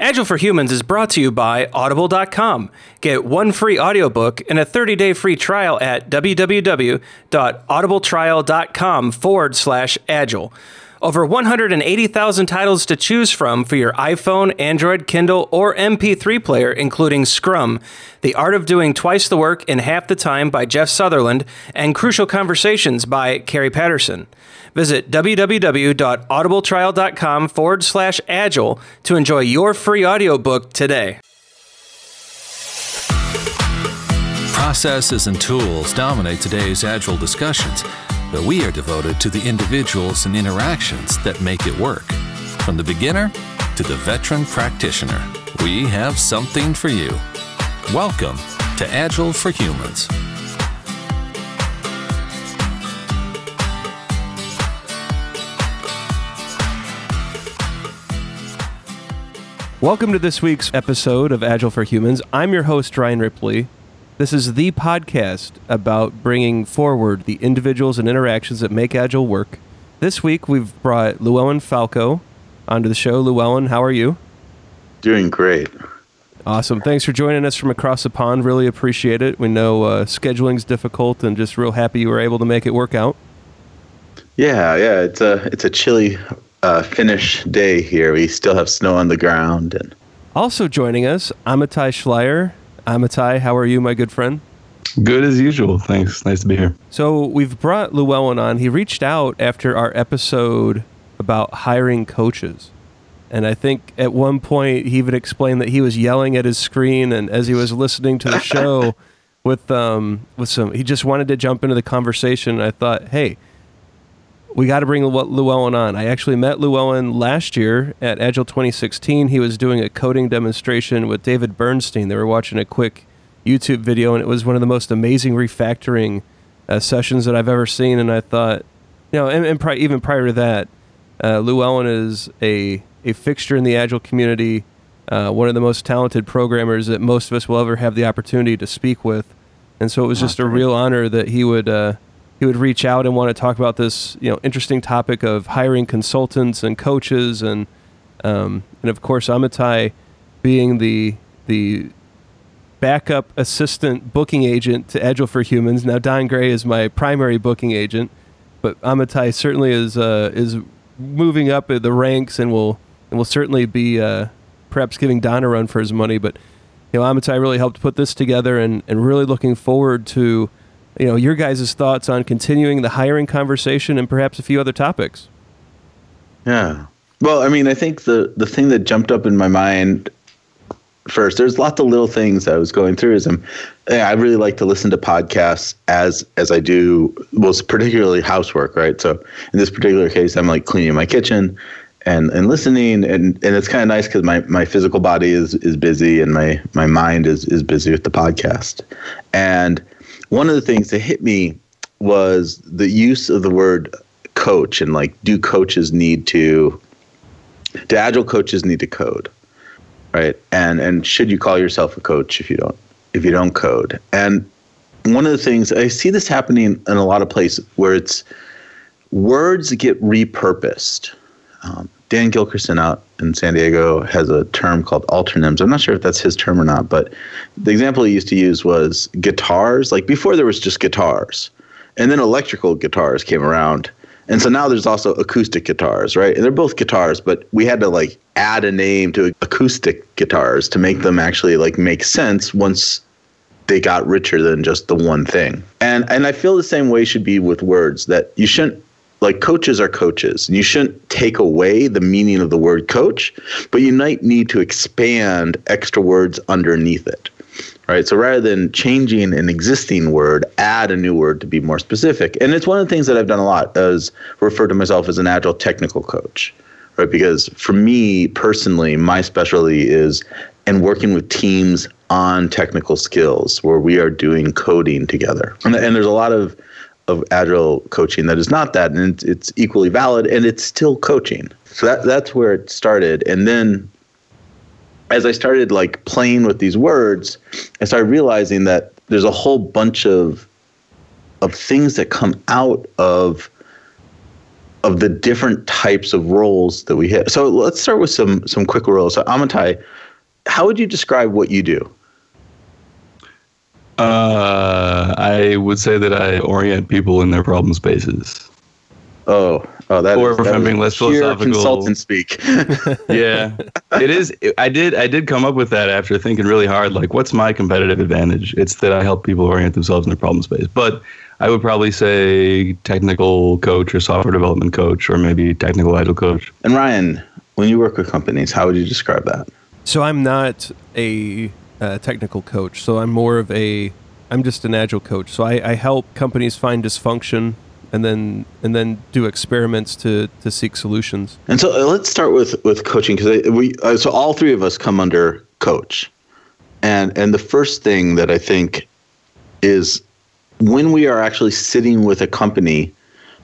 Agile for Humans is brought to you by Audible.com. Get one free audiobook and a 30-day free trial at www.audibletrial.com/agile. Over 180,000 titles to choose from for your iPhone, Android, Kindle, or MP3 player, including Scrum, The Art of Doing Twice the Work in Half the Time by Jeff Sutherland, and Crucial Conversations by Carrie Patterson. Visit www.audibletrial.com/agile to enjoy your free audiobook today. Processes and tools dominate today's Agile discussions, but we are devoted to the individuals and interactions that make it work. From the beginner to the veteran practitioner, we have something for you. Welcome to Agile for Humans. Welcome to this week's episode of Agile for Humans. I'm your host, Ryan Ripley. This is the podcast about bringing forward the individuals and interactions that make Agile work. This week, we've brought Llewellyn Falco onto the show. Llewellyn, how are you? Doing great. Awesome. Thanks for joining us from across the pond. Really appreciate it. We know scheduling's difficult and just real happy you were able to make it work out. Yeah. It's a chilly Finnish day here. We still have snow on the ground. And also joining us, Amitai Schleier. Amitai, how are you, my good friend? Good as usual. Thanks. Nice to be here. So we've brought Llewellyn on. He reached out after our episode about hiring coaches. And I think at one point he even explained that he was yelling at his screen, and as he was listening to the show with some, he just wanted to jump into the conversation. And I thought, hey, we got to bring Llewellyn on. I actually met Llewellyn last year at Agile 2016. He was doing a coding demonstration with David Bernstein. They were watching a quick YouTube video, and it was one of the most amazing refactoring sessions that I've ever seen. And I thought, even prior to that, Llewellyn is a fixture in the Agile community, one of the most talented programmers that most of us will ever have the opportunity to speak with. And so it was just a real honor that he would reach out and want to talk about this, interesting topic of hiring consultants and coaches, and of course Amitai being the backup assistant booking agent to Agile for Humans. Now Don Gray is my primary booking agent, but Amitai certainly is moving up the ranks and will certainly be perhaps giving Don a run for his money. But Amitai really helped put this together, and really looking forward to your guys' thoughts on continuing the hiring conversation and perhaps a few other topics. Yeah. Well, I think the thing that jumped up in my mind first, there's lots of little things I was going through, I really like to listen to podcasts as I do, particularly housework, right? So in this particular case, I'm like cleaning my kitchen and listening, and it's kind of nice because my physical body is busy and my mind is busy with the podcast. And one of the things that hit me was the use of the word coach, and do Agile coaches need to code, right? And should you call yourself a coach if you don't code? And one of the things I see this happening in a lot of places where it's words get repurposed. Dan Gilkerson out in San Diego has a term called alternyms. I'm not sure if that's his term or not, but the example he used to use was guitars. Like before there was just guitars, and then electrical guitars came around. And so now there's also acoustic guitars, right? And they're both guitars, but we had to add a name to acoustic guitars to make them actually make sense once they got richer than just the one thing. And I feel the same way should be with words, that you shouldn't, coaches are coaches, and you shouldn't take away the meaning of the word coach, but you might need to expand extra words underneath it, right? So rather than changing an existing word, add a new word to be more specific. And it's one of the things that I've done a lot, as refer to myself as an Agile technical coach, right? Because for me personally, my specialty is in working with teams on technical skills where we are doing coding together. And there's a lot of Agile coaching that is not that, and it's equally valid, and it's still coaching. So that's where it started. And then as I started playing with these words, I started realizing that there's a whole bunch of things that come out of of the different types of roles that we hit. So let's start with some quick roles. So Amitai, how would you describe what you do? I would say that I orient people in their problem spaces. That if I'm being less philosophical, consultant speak. Yeah, it is. I did come up with that after thinking really hard. Like, what's my competitive advantage? It's that I help people orient themselves in their problem space. But I would probably say technical coach or software development coach or maybe technical agile coach. And Ryan, when you work with companies, how would you describe that? So I'm not a technical coach. So I'm just an agile coach. So I help companies find dysfunction and then do experiments to seek solutions. And so let's start with coaching, because so all three of us come under coach, and the first thing that I think is when we are actually sitting with a company,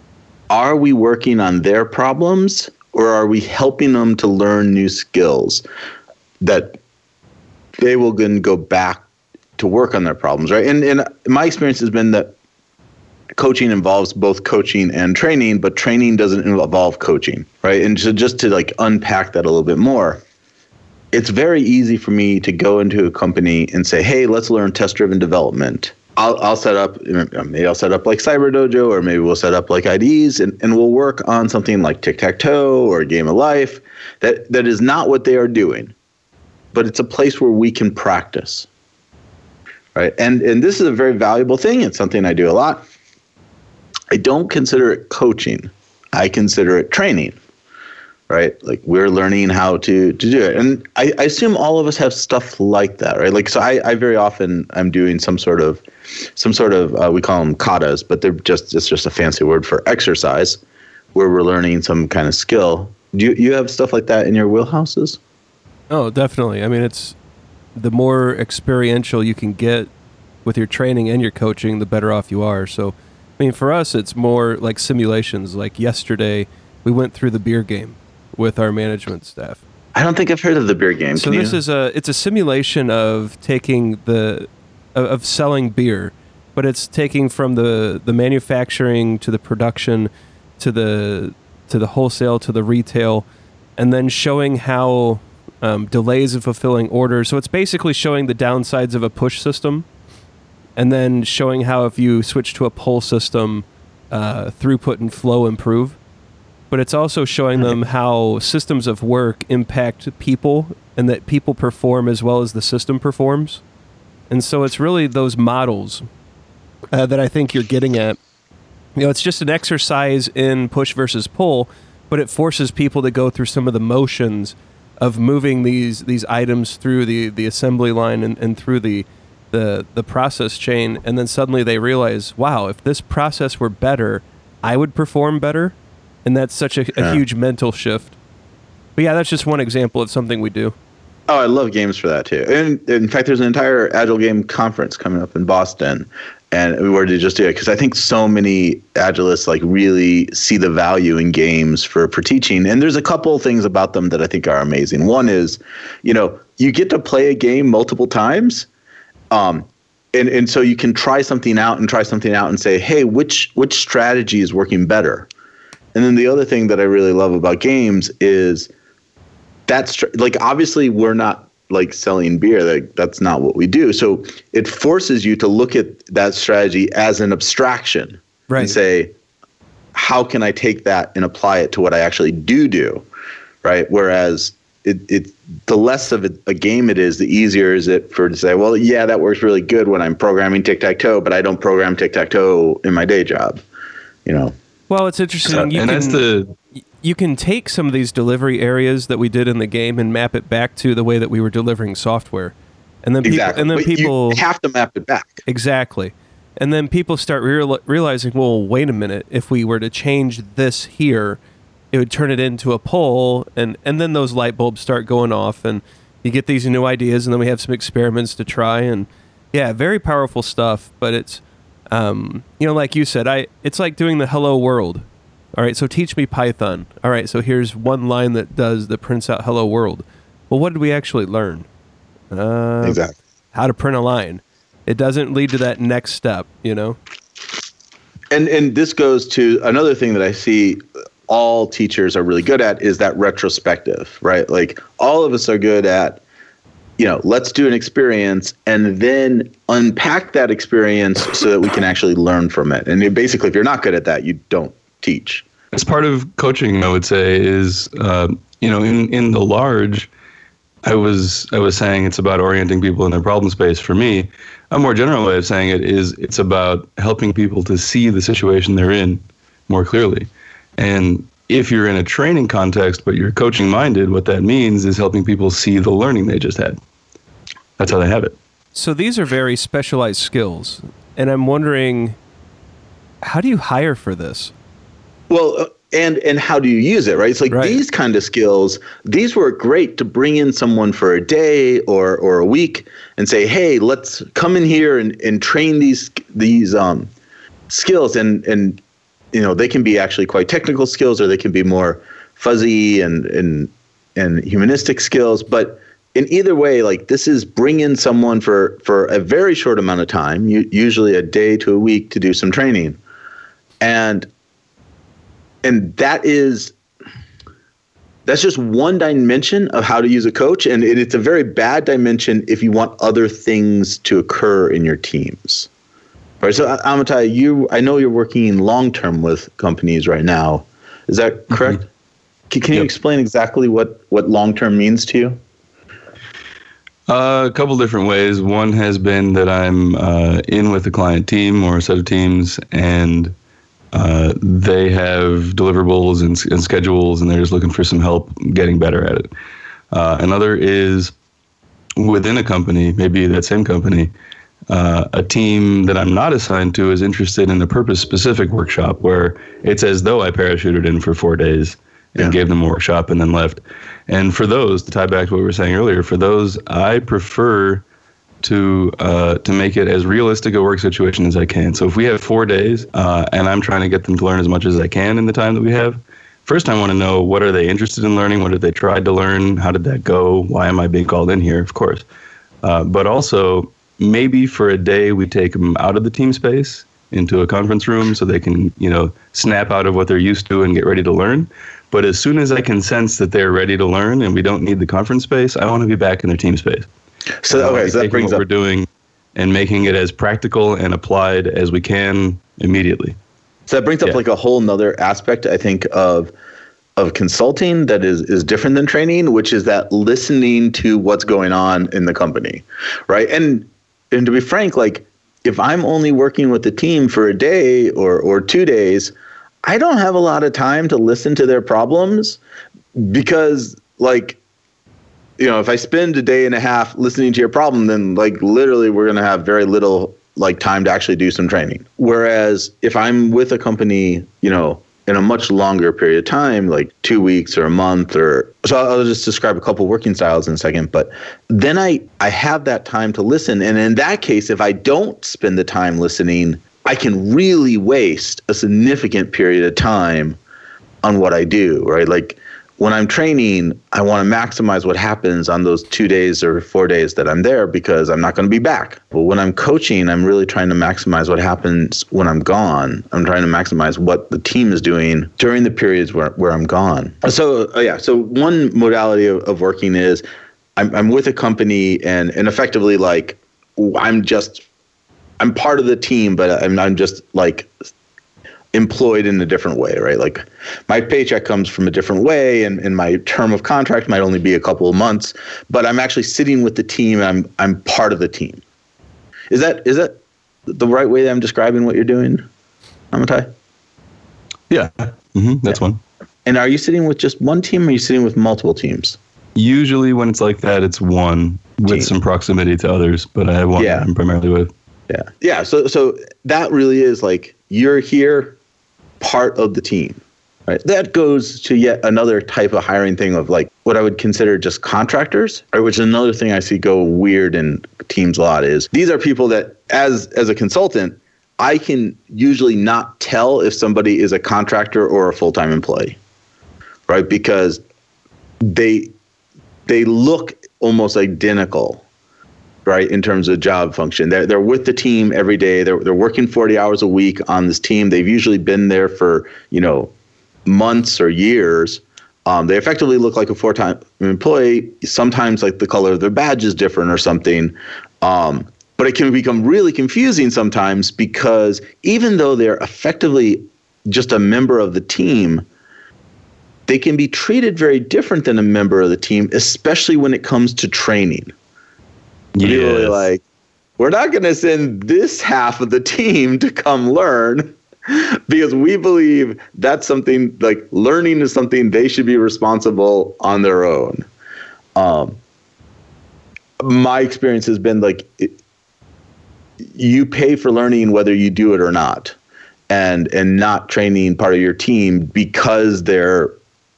are we working on their problems or are we helping them to learn new skills that they will then go back to work on their problems, right? And my experience has been that coaching involves both coaching and training, but training doesn't involve coaching, right? And so just to like unpack that a little bit more, it's very easy for me to go into a company and say, hey, let's learn test-driven development. I'll set up like Cyber Dojo, or maybe we'll set up like IDs, and we'll work on something like Tic-Tac-Toe or Game of Life. That is not what they are doing, but it's a place where we can practice, right? And this is a very valuable thing. It's something I do a lot. I don't consider it coaching. I consider it training, right? Like we're learning how to do it. And I assume all of us have stuff like that, right? Like, so I very often I'm doing some sort of we call them katas, but it's just a fancy word for exercise where we're learning some kind of skill. Do you have stuff like that in your wheelhouses? Oh, definitely. I mean, it's the more experiential you can get with your training and your coaching, the better off you are. So, I mean, for us, it's more like simulations. Like yesterday, we went through the beer game with our management staff. I don't think I've heard of the beer game. So it's a simulation of of selling beer, but it's taking from the manufacturing to the production to the wholesale to the retail, and then showing how delays in fulfilling orders. So it's basically showing the downsides of a push system, and then showing how if you switch to a pull system, throughput and flow improve. But it's also showing them how systems of work impact people and that people perform as well as the system performs. And so it's really those models that I think you're getting at. You know, it's just an exercise in push versus pull, but it forces people to go through some of the motions of moving these items through the assembly line and through the process chain, and then suddenly they realize, wow, if this process were better, I would perform better. And that's such a huge mental shift. But yeah, that's just one example of something we do. Oh, I love games for that too. And in fact, there's an entire Agile Game conference coming up in Boston, and we wanted to just do it because I think so many Agilists like really see the value in games for teaching. And there's a couple of things about them that I think are amazing. One is, you get to play a game multiple times. And so you can try something out and say, hey, which strategy is working better? And then the other thing that I really love about games is that's like, obviously we're not like selling beer. That's not what we do. So it forces you to look at that strategy as an abstraction, right, and say, how can I take that and apply it to what I actually do? Right. Whereas the less of a game it is, the easier is it to say, well, yeah, that works really good when I'm programming Tic-Tac-Toe, but I don't program Tic-Tac-Toe in my day job, Well, it's interesting. You can take some of these delivery areas that we did in the game and map it back to the way that we were delivering software, and then people you have to map it back. Exactly, and then people start realizing, well, wait a minute, if we were to change this here, it would turn it into a pull, and then those light bulbs start going off, and you get these new ideas, and then we have some experiments to try, and yeah, very powerful stuff. But it's like you said, it's like doing the hello world. All right, so teach me Python. All right, so here's one line that prints out hello world. Well, what did we actually learn? Exactly. How to print a line. It doesn't lead to that next step, And this goes to another thing that I see all teachers are really good at is that retrospective, right? Like all of us are good at, let's do an experience and then unpack that experience so that we can actually learn from it. And basically, if you're not good at that, you don't teach. As part of coaching, I would say is, in the large, I was saying it's about orienting people in their problem space. For me, a more general way of saying it is it's about helping people to see the situation they're in more clearly. And if you're in a training context, but you're coaching minded, what that means is helping people see the learning they just had. That's how they have it. So these are very specialized skills. And I'm wondering, how do you hire for this? Well, and how do you use it, right? It's like these kind of skills, these work great to bring in someone for a day or a week and say, hey, let's come in here and train these skills. And they can be actually quite technical skills, or they can be more fuzzy and humanistic skills. But in either way, like this is bring in someone for a very short amount of time, usually a day to a week, to do some training. And that's just one dimension of how to use a coach. And it's a very bad dimension if you want other things to occur in your teams. Right. So Amitai, I know you're working long-term with companies right now. Is that correct? Mm-hmm. Can you explain exactly what long-term means to you? A couple different ways. One has been that I'm in with a client team or a set of teams, and they have deliverables and schedules, and they're just looking for some help getting better at it. Another is within a company, maybe that same company, a team that I'm not assigned to is interested in a purpose-specific workshop where it's as though I parachuted in for 4 days and gave them a workshop and then left. And for those, to tie back to what we were saying earlier, for those, I prefer to make it as realistic a work situation as I can. So if we have 4 days and I'm trying to get them to learn as much as I can in the time that we have, first I want to know, what are they interested in learning? What have they tried to learn? How did that go? Why am I being called in here? Of course. But also, maybe for a day we take them out of the team space into a conference room so they can, snap out of what they're used to and get ready to learn. But as soon as I can sense that they're ready to learn and we don't need the conference space, I want to be back in their team space. So that brings what we're doing and making it as practical and applied as we can immediately. So that brings up like a whole nother aspect, I think, of consulting that is different than training, which is that listening to what's going on in the company, right? And to be frank, like if I'm only working with the team for a day or 2 days, I don't have a lot of time to listen to their problems because if I spend a day and a half listening to your problem, then literally we're going to have very little time to actually do some training. Whereas if I'm with a company, in a much longer period of time, like 2 weeks or a month, so I'll just describe a couple working styles in a second, but then I have that time to listen. And in that case, if I don't spend the time listening, I can really waste a significant period of time on what I do, right? Like when I'm training, I want to maximize what happens on those 2 days or 4 days that I'm there because I'm not going to be back. But when I'm coaching, I'm really trying to maximize what happens when I'm gone. I'm trying to maximize what the team is doing during the periods where I'm gone. So one modality of working is I'm with a company and effectively I'm part of the team, but I'm just employed in a different way, right? Like my paycheck comes from a different way and my term of contract might only be a couple of months, but I'm actually sitting with the team and I'm part of the team. Is that the right way that I'm describing what you're doing, Amitai? Yeah, that's one. And are you sitting with just one team or are you sitting with multiple teams? Usually when it's like that, it's one with some proximity to others, but I have one I'm primarily with. Yeah. So that really is you're here, part of the team, right? That goes to yet another type of hiring thing of what I would consider just contractors, right? Which is another thing I see go weird in teams a lot is these are people that as a consultant, I can usually not tell if somebody is a contractor or a full-time employee, right? Because they look almost identical, right, in terms of job function. They're with the team every day. They're working 40 hours a week on this team. They've usually been there for, months or years, they effectively look like a full-time employee. Sometimes like the color of their badge is different or something. But it can become really confusing sometimes because even though they're effectively just a member of the team, they can be treated very different than a member of the team, especially when it comes to training. Yes. People are like, we're not going to send this half of the team to come learn because we believe that's something like learning is something they should be responsible on their own. My experience has been like, you pay for learning whether you do it or not, and not training part of your team because the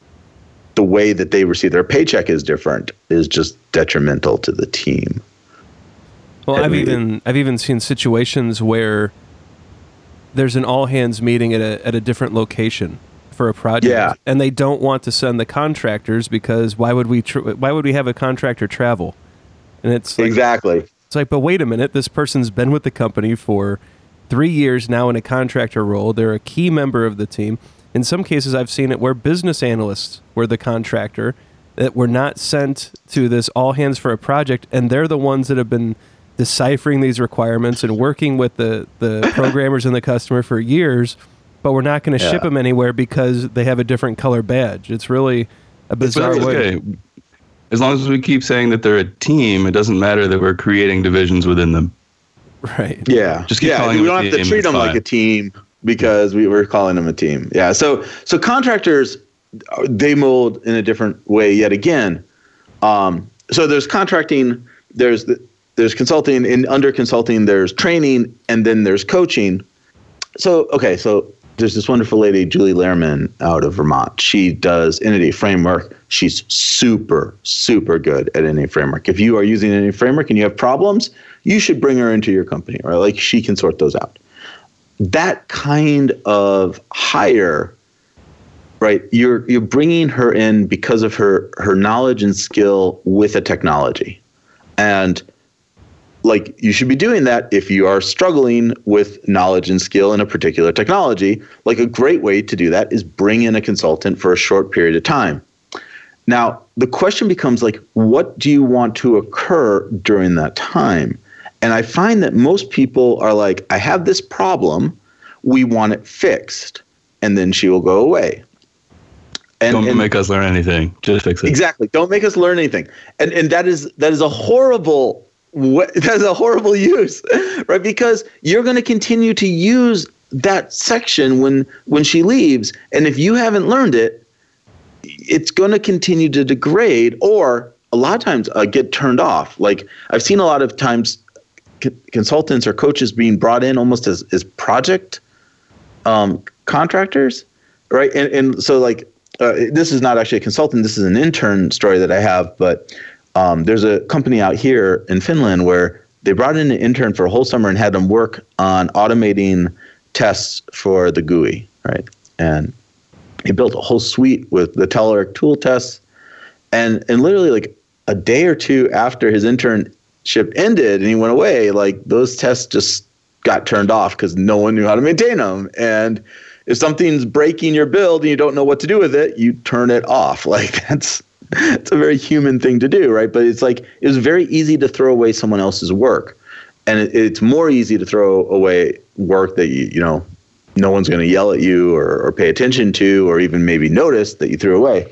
way that they receive their paycheck is different is just detrimental to the team. Well, I've even seen situations where there's an all hands meeting at a different location for a project, and they don't want to send the contractors because why would we have a contractor travel? And it's like, exactly. It's like, but wait a minute, this person's been with the company for 3 years now in a contractor role. They're a key member of the team. In some cases, I've seen it where business analysts were the contractor that were not sent to this all hands for a project, and they're the ones that have been deciphering these requirements and working with the programmers and the customer for years, but we're not going to ship them anywhere because they have a different color badge. It's really a bizarre way. Okay. As long as we keep saying that they're a team, it doesn't matter that we're creating divisions within them. Right. Yeah. Just keep calling we don't have to treat them like a team because we're calling them a team. Yeah. So contractors, they mold in a different way yet again. So there's contracting, there's consulting, and under consulting there's training, and then there's coaching. So there's this wonderful lady, Julie Lehrman, out of Vermont. She does Entity Framework. She's super, super good at Entity Framework. If you are using Entity Framework and you have problems, you should bring her into your company, right? Like she can sort those out. That kind of hire, right? You're bringing her in because of her knowledge and skill with a technology, and like you should be doing that if you are struggling with knowledge and skill in a particular technology. Like a great way to do that is bring in a consultant for a short period of time. Now, the question becomes like, what do you want to occur during that time? And I find that most people are like, I have this problem, we want it fixed, and then she will go away. Don't make us learn anything, just fix it. Exactly. Don't make us learn anything. And that is a horrible that's a horrible use, right? Because you're going to continue to use that section when she leaves. And if you haven't learned it, it's going to continue to degrade, or a lot of times get turned off. Like I've seen a lot of times consultants or coaches being brought in almost as project contractors, right? And so like this is not actually a consultant. This is an intern story that I have, but there's a company out here in Finland where they brought in an intern for a whole summer and had them work on automating tests for the GUI, right? And he built a whole suite with the Telerik tool tests. And literally like a day or two after his internship ended and he went away, like those tests just got turned off because no one knew how to maintain them. And if something's breaking your build and you don't know what to do with it, you turn it off. Like it's a very human thing to do, right? But it's like it was very easy to throw away someone else's work, and it's more easy to throw away work that you know no one's going to yell at you or pay attention to, or even maybe notice that you threw away.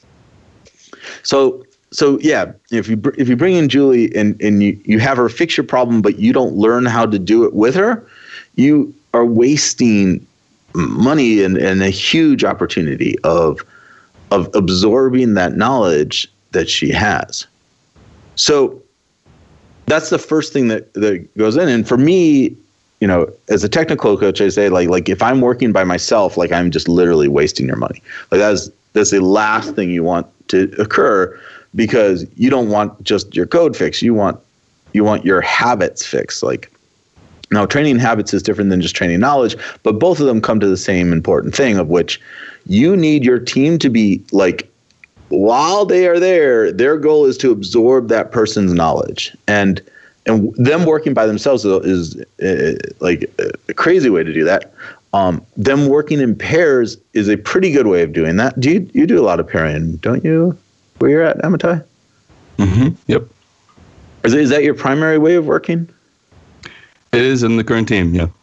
So yeah, if you bring in Julie and you have her fix your problem, but you don't learn how to do it with her, you are wasting money and a huge opportunity of absorbing that knowledge that she has. So that's the first thing that goes in. And for me, you know, as a technical coach, I say like if I'm working by myself, like I'm just literally wasting your money. Like that's the last thing you want to occur, because you don't want just your code fixed. You want your habits fixed. Like now, training habits is different than just training knowledge, but both of them come to the same important thing, of which you need your team to be like, while they are there, their goal is to absorb that person's knowledge. And them working by themselves is like a crazy way to do that. them working in pairs is a pretty good way of doing that. You do a lot of pairing, don't you, where you're at, Amitai? Mm-hmm. Yep. Is that your primary way of working? It is in the current team, yeah.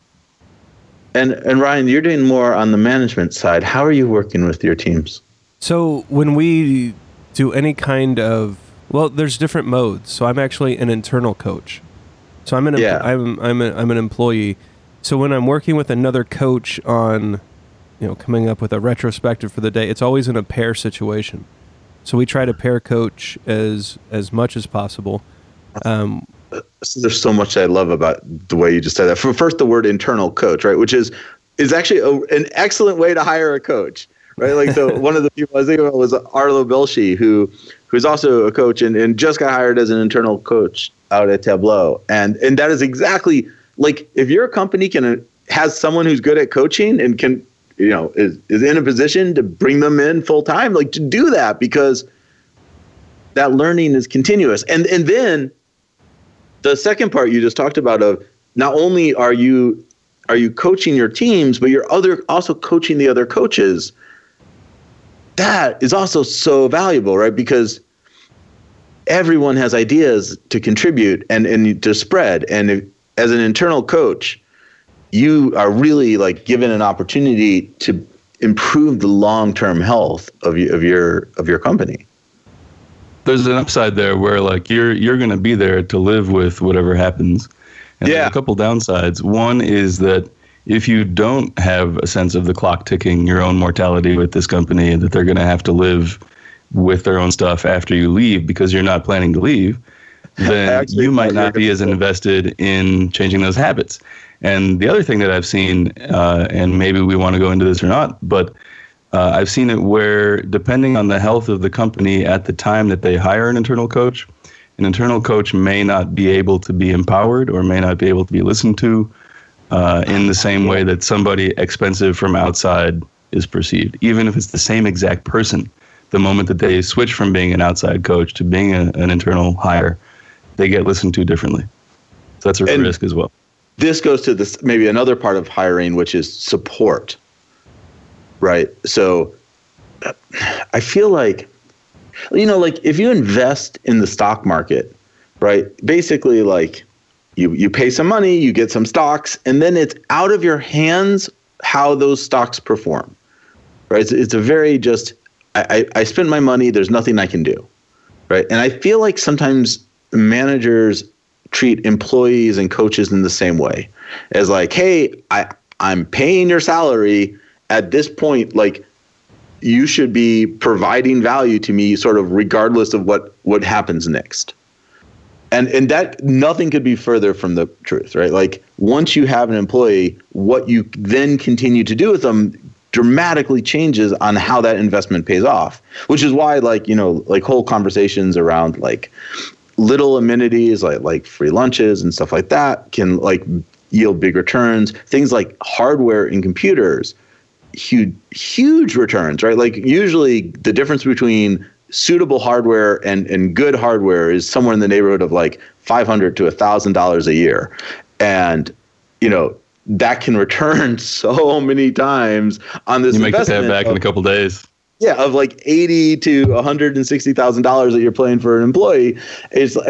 And Ryan, you're doing more on the management side. How are you working with your teams? So when we do any kind of, well, there's different modes. So I'm actually an internal coach. So I'm an employee. So when I'm working with another coach on, coming up with a retrospective for the day, it's always in a pair situation. So we try to pair coach as much as possible. So there's so much I love about the way you just said that. First, the word internal coach, right, which is actually an excellent way to hire a coach, right? Like, so one of the people I was thinking about was Arlo Belshi, who's also a coach and just got hired as an internal coach out at Tableau, and that is exactly like, if your company has someone who's good at coaching and can, is in a position to bring them in full time, like, to do that, because that learning is continuous, and then. The second part you just talked about of not only are you coaching your teams, but you're also coaching the other coaches. That is also so valuable, right? Because everyone has ideas to contribute and to spread. And as an internal coach, you are really like given an opportunity to improve the long-term health of your company. There's an upside there where like you're going to be there to live with whatever happens. And there's a couple downsides. One is that if you don't have a sense of the clock ticking your own mortality with this company, and that they're going to have to live with their own stuff after you leave because you're not planning to leave, then you might not be as invested in changing those habits. And the other thing that I've seen, and maybe we want to go into this or not, but I've seen it where, depending on the health of the company at the time that they hire an internal coach may not be able to be empowered or may not be able to be listened to in the same way that somebody expensive from outside is perceived. Even if it's the same exact person, the moment that they switch from being an outside coach to being an internal hire, they get listened to differently. So that's a risk as well. This goes to this maybe another part of hiring, which is support. Right. So I feel like, like if you invest in the stock market, right, basically like you pay some money, you get some stocks, and then it's out of your hands how those stocks perform. Right. It's a very just I spent my money. There's nothing I can do. Right. And I feel like sometimes managers treat employees and coaches in the same way as like, hey, I'm paying your salary. At this point, like, you should be providing value to me sort of regardless of what happens next. And that nothing could be further from the truth, right? Like, once you have an employee, what you then continue to do with them dramatically changes on how that investment pays off, which is why like whole conversations around like little amenities like free lunches and stuff like that can like yield big returns. Things like hardware and computers, huge returns, right? Like, usually the difference between suitable hardware and good hardware is somewhere in the neighborhood of like $500 to $1,000 a year. And, that can return so many times on this investment. You make that back in a couple of days. Yeah, of like $80,000 to $160,000 that you're paying for an employee. It's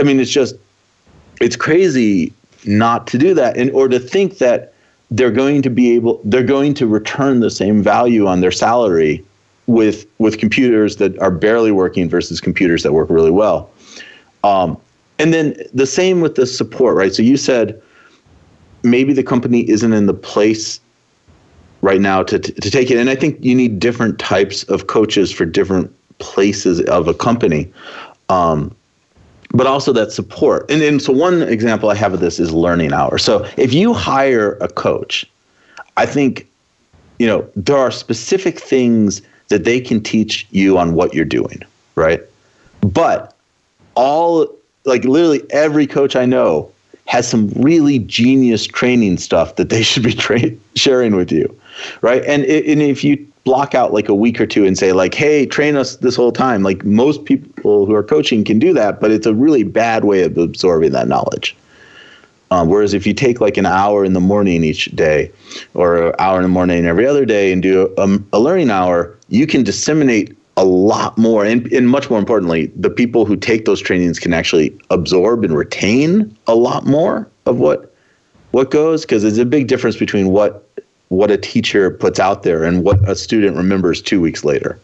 crazy not to do that, or to think that they're going to return the same value on their salary with computers that are barely working versus computers that work really well. And then the same with the support, right? So you said maybe the company isn't in the place right now to take it. And I think you need different types of coaches for different places of a company. But also that support. And so one example I have of this is learning hours. So if you hire a coach, I think, there are specific things that they can teach you on what you're doing, right? But literally every coach I know has some really genius training stuff that they should be sharing with you, right? And if you block out like a week or two and say like, hey, train us this whole time. Like, most people who are coaching can do that, but it's a really bad way of absorbing that knowledge. Whereas if you take like an hour in the morning each day or an hour in the morning every other day and do a learning hour, you can disseminate a lot more. And much more importantly, the people who take those trainings can actually absorb and retain a lot more of what goes, because there's a big difference between what a teacher puts out there and what a student remembers 2 weeks later.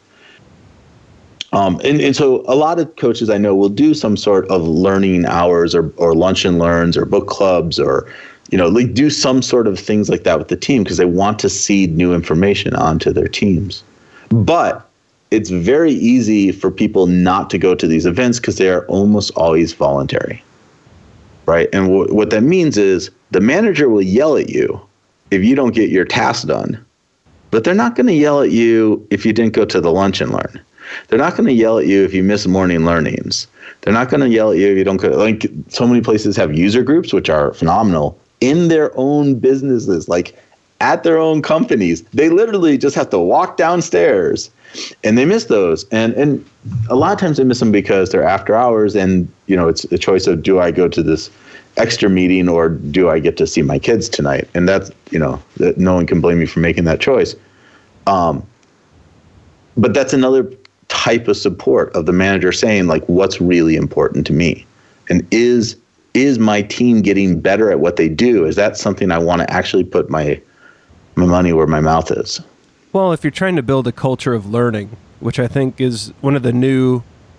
And so a lot of coaches I know will do some sort of learning hours or lunch and learns or book clubs or, like do some sort of things like that with the team because they want to seed new information onto their teams. But it's very easy for people not to go to these events because they are almost always voluntary, right? And what that means is the manager will yell at you if you don't get your task done, but they're not going to yell at you if you didn't go to the lunch and learn. They're not going to yell at you if you miss morning learnings. They're not going to yell at you if you don't go. Like so many places have user groups, which are phenomenal in their own businesses, like at their own companies. They literally just have to walk downstairs and they miss those. And a lot of times they miss them because they're after hours and, it's a choice of, do I go to this extra meeting or do I get to see my kids tonight? And that's, that no one can blame you for making that choice. But that's another type of support of the manager saying, like, what's really important to me? And is my team getting better at what they do? Is that something I want to actually put my money where my mouth is? Well, if you're trying to build a culture of learning, which I think is one of the new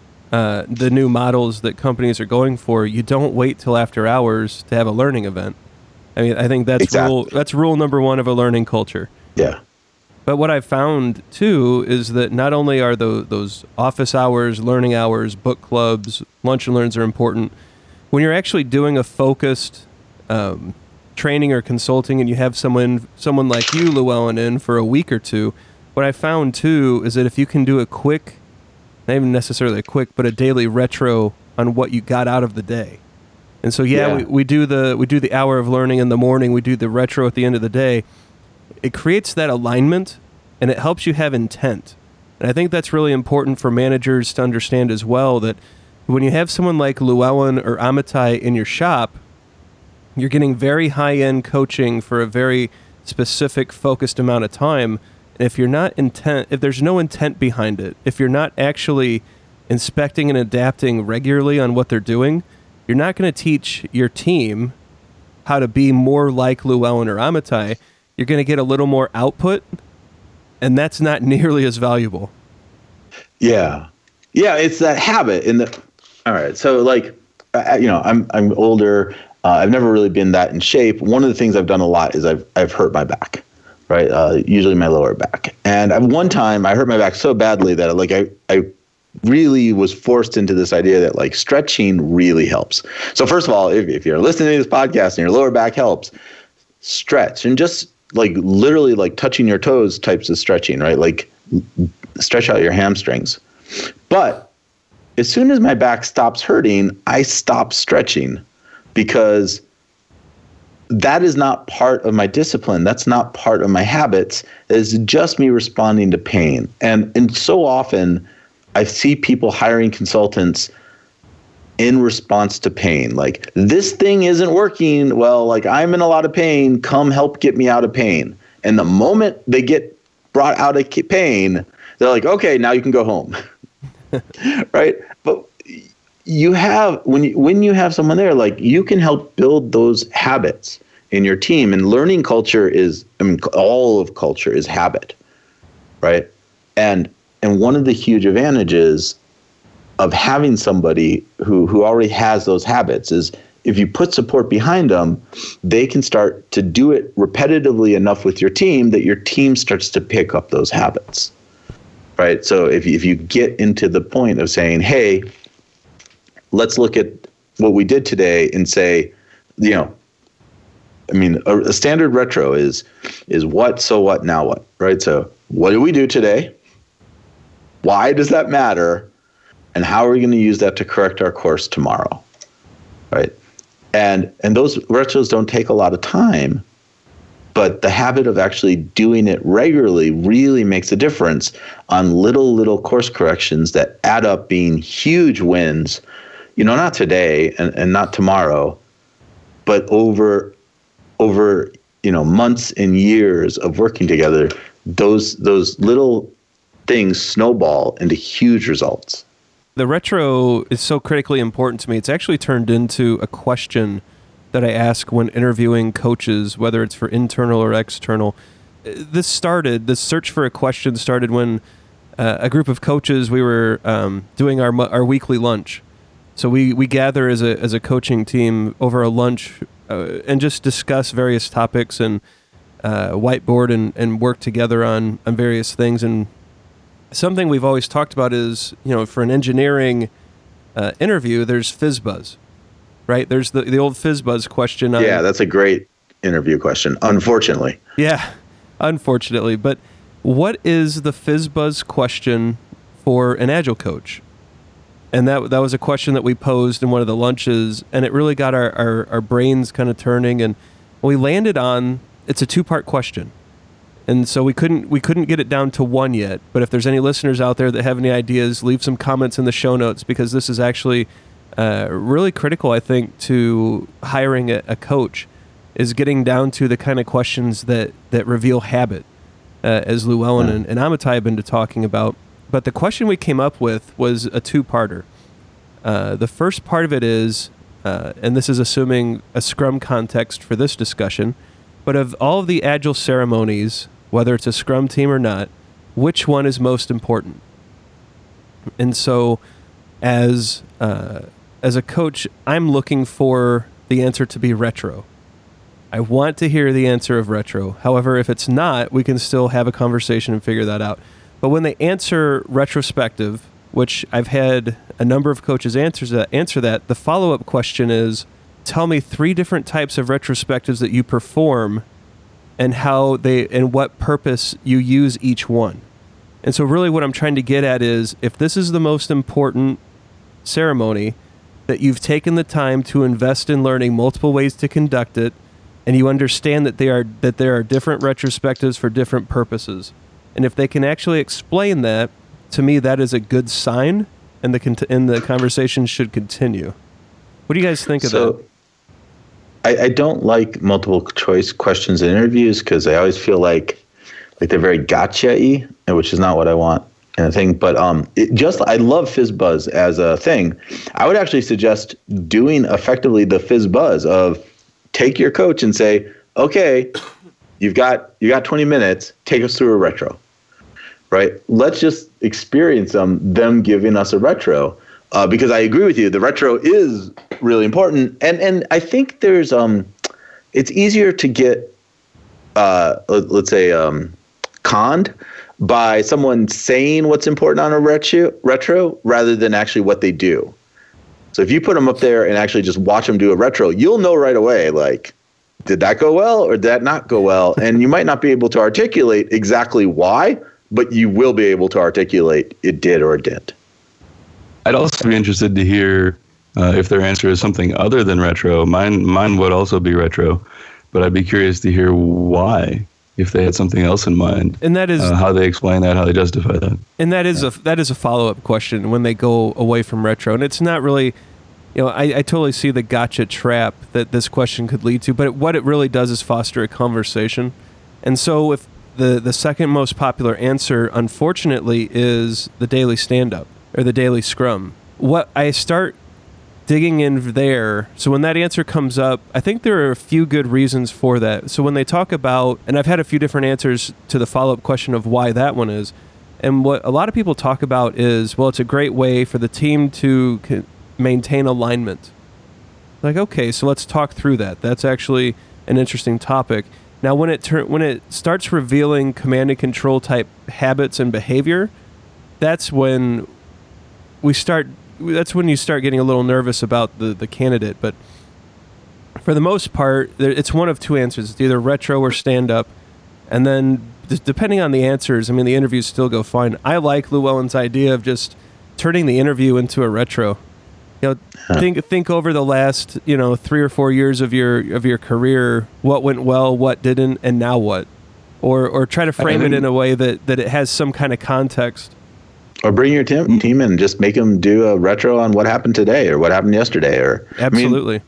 models that companies are going for, you don't wait till after hours to have a learning event. I mean, I think that's rule number one of a learning culture. Yeah. But what I've found, too, is that not only are those office hours, learning hours, book clubs, lunch and learns are important, when you're actually doing a focused training or consulting and you have someone like you, Llewellyn, in for a week or two, what I found, too, is that if you can do a quick, not even necessarily a quick, but a daily retro on what you got out of the day. And so, we do the hour of learning in the morning, we do the retro at the end of the day. It creates that alignment, and it helps you have intent. And I think that's really important for managers to understand as well, that when you have someone like Llewellyn or Amitai in your shop, you're getting very high-end coaching for a very specific, focused amount of time. And if there's no intent behind it, if you're not actually inspecting and adapting regularly on what they're doing, you're not going to teach your team how to be more like Llewellyn or Amitai. You're going to get a little more output, and that's not nearly as valuable. Yeah. Yeah, it's that habit. All right, so like, I'm older. I've never really been that in shape. One of the things I've done a lot is I've hurt my back, right? Usually my lower back. And one time I hurt my back so badly that like I really was forced into this idea that like stretching really helps. So first of all, if you're listening to this podcast and your lower back helps, stretch and just like literally like touching your toes types of stretching, right? Like stretch out your hamstrings. But as soon as my back stops hurting, I stop stretching because that is not part of my discipline. That's not part of my habits. It's just me responding to pain. And so often I see people hiring consultants in response to pain. Like, this thing isn't working. Well, like, I'm in a lot of pain. Come help get me out of pain. And the moment they get brought out of pain, they're like, okay, now you can go home. Right? But you have, when you have someone there, like, you can help build those habits in your team. And learning culture all of culture is habit, right? And one of the huge advantages of having somebody who already has those habits is if you put support behind them, they can start to do it repetitively enough with your team that your team starts to pick up those habits, right? So if you get into the point of saying, hey, let's look at what we did today and say, a standard retro is what, so what, now what, right? So what did we do today? Why does that matter? And how are we going to use that to correct our course tomorrow, right? And those retros don't take a lot of time, but the habit of actually doing it regularly really makes a difference on little course corrections that add up being huge wins, not today and not tomorrow, but over months and years of working together, those little things snowball into huge results. The retro is so critically important to me. It's actually turned into a question that I ask when interviewing coaches, whether it's for internal or external. This search for a question started when a group of coaches, we were doing our weekly lunch. So we gather as a coaching team over a lunch and just discuss various topics and whiteboard and work together on various things. And something we've always talked about is, for an engineering interview, there's FizzBuzz, right? There's the old FizzBuzz question. Yeah, that's a great interview question, unfortunately. Yeah, unfortunately. But what is the FizzBuzz question for an Agile coach? And that was a question that we posed in one of the lunches, and it really got our brains kind of turning. And we landed on, it's a 2-part question. And so we couldn't get it down to one yet. But if there's any listeners out there that have any ideas, leave some comments in the show notes, because this is actually really critical, I think, to hiring a coach, is getting down to the kind of questions that reveal habit, as Llewellyn and Amitai have been talking about. But the question we came up with was a 2-parter. The first part of it is, and this is assuming a Scrum context for this discussion, but of all of the Agile ceremonies, whether it's a Scrum team or not, which one is most important? And so as a coach, I'm looking for the answer to be retro. I want to hear the answer of retro. However, if it's not, we can still have a conversation and figure that out. But when they answer retrospective, which I've had a number of coaches answer that, the follow-up question is, tell me 3 different types of retrospectives that you perform and what purpose you use each one. And so really what I'm trying to get at is, if this is the most important ceremony, that you've taken the time to invest in learning multiple ways to conduct it, and you understand that there are different retrospectives for different purposes. And if they can actually explain that, to me, that is a good sign, and the conversation should continue. What do you guys think of that? I don't like multiple choice questions in interviews, because I always feel like they're very gotcha-y, which is not what I want in a thing. But I love FizzBuzz as a thing. I would actually suggest doing effectively the FizzBuzz of take your coach and say, okay, you got 20 minutes, take us through a retro. Right? Let's just experience them giving us a retro, because I agree with you. The retro is really important, and I think there's it's easier to get let's say conned by someone saying what's important on a retro rather than actually what they do. So if you put them up there and actually just watch them do a retro, you'll know right away, like, did that go well or did that not go well? And you might not be able to articulate exactly why, but you will be able to articulate it did or it didn't. I'd also be interested to hear if their answer is something other than retro. Mine would also be retro, but I'd be curious to hear why, if they had something else in mind. And that is how they explain that, how they justify that. And that is a follow-up question when they go away from retro. And it's not really, I totally see the gotcha trap that this question could lead to, but what it really does is foster a conversation. And so if the second most popular answer, unfortunately, is the daily stand-up or the daily scrum. What I start digging in there, so when that answer comes up, I think there are a few good reasons for that. So when they talk about, and I've had a few different answers to the follow-up question of why that one is, and what a lot of people talk about is, well, it's a great way for the team to maintain alignment. Like, okay, so let's talk through that. That's actually an interesting topic. Now, when it starts revealing command and control type habits and behavior, that's when you start getting a little nervous about the candidate. But for the most part, it's one of 2 answers. It's either retro or stand-up. And then, depending on the answers, the interviews still go fine. I like Llewellyn's idea of just turning the interview into a retro. Think over the last 3 or 4 years of your career, what went well, what didn't, and now what, or try to frame it in a way that it has some kind of context. Or bring your team in and just make them do a retro on what happened today or what happened yesterday. Or absolutely.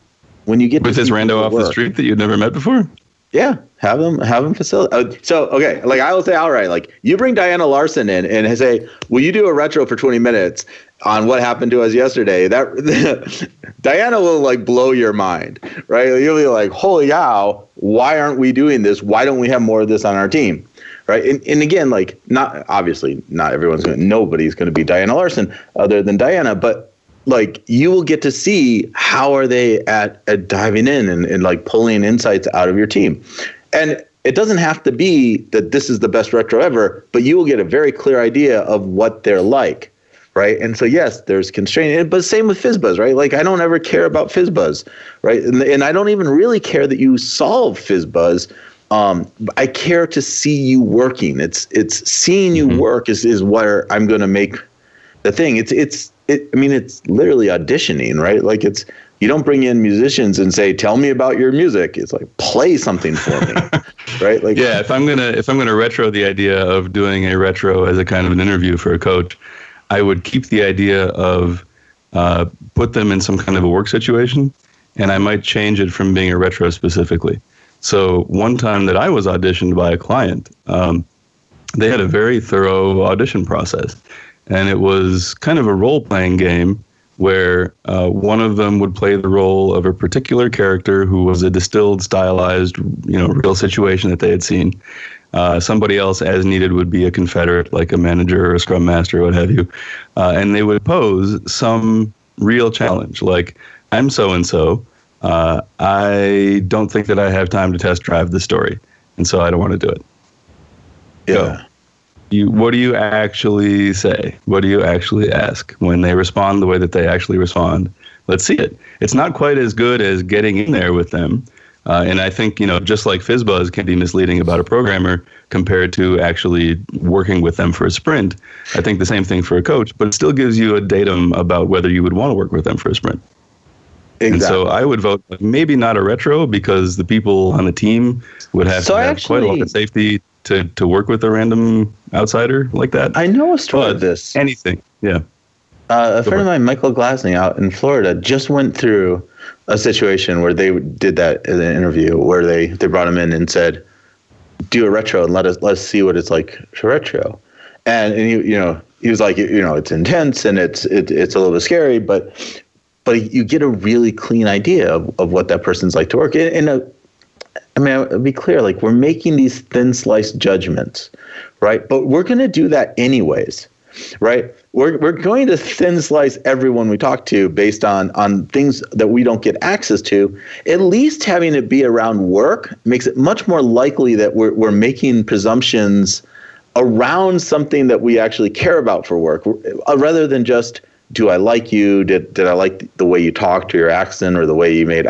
when you get with to this see rando people off the work, street that you'd never met before. yeah, have them facilitate. So, okay, like I will say outright, like you bring Diana Larson in and say, will you do a retro for 20 minutes on what happened to us yesterday? That Diana will like blow your mind, right? You'll be like, holy cow, why aren't we doing this? Why don't we have more of this on our team? Right. And again, like nobody's going to be Diana Larson other than Diana, but like you will get to see how are they at diving in and like pulling insights out of your team. And it doesn't have to be that this is the best retro ever, but you will get a very clear idea of what they're like. Right. And so, yes, there's constraint, but same with FizzBuzz, right? Like I don't ever care about FizzBuzz. Right. And I don't even really care that you solve FizzBuzz. I care to see you working. It's seeing you work is where I'm going to make the thing. I mean, it's literally auditioning, right? Like you don't bring in musicians and say, tell me about your music. It's like, play something for me. Right. Like, yeah. If I'm going to retro the idea of doing a retro as a kind of an interview for a coach, I would keep the idea of, put them in some kind of a work situation, and I might change it from being a retro specifically. So one time that I was auditioned by a client, they had a very thorough audition process. And it was kind of a role-playing game where one of them would play the role of a particular character who was a distilled, stylized, real situation that they had seen. Somebody else, as needed, would be a confederate, like a manager or a scrum master, or what have you. And they would pose some real challenge, like, I'm so-and-so. I don't think that I have time to test drive the story, and so I don't want to do it. Yeah. What do you actually say? What do you actually ask when they respond the way that they actually respond? Let's see it. It's not quite as good as getting in there with them. And I think, just like FizzBuzz can be misleading about a programmer compared to actually working with them for a sprint, I think the same thing for a coach, but it still gives you a datum about whether you would want to work with them for a sprint. Exactly. And so I would vote maybe not a retro because the people on the team would have to have quite a lot of safety to work with a random outsider like that. I know a story of this. Anything, yeah. A friend of mine, Michael Glasney, out in Florida, just went through a situation where they did that in an interview where they brought him in and said, "Do a retro and let's see what it's like to retro." And he was like, it's intense and it's a little bit scary, but you get a really clean idea of what that person's like to work. I'll be clear, like we're making these thin sliced judgments, right? But we're going to do that anyways, right? We're going to thin slice everyone we talk to based on things that we don't get access to. At least having it be around work makes it much more likely that we're making presumptions around something that we actually care about for work, rather than just, do I like you? Did I like the way you talked or your accent or the way you made